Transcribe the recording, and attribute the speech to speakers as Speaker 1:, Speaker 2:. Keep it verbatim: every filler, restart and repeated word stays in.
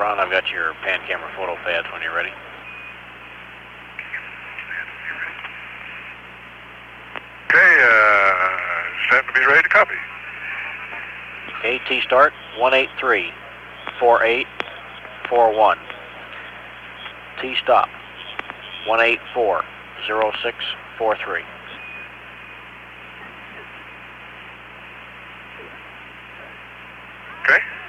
Speaker 1: Ron, I've got your pan camera photo pads when you're ready.
Speaker 2: Okay, uh, stand to be ready to copy.
Speaker 1: Okay, T-start, one eight three, four eight four one. T-stop, one eight four, zero six four three.
Speaker 2: Okay.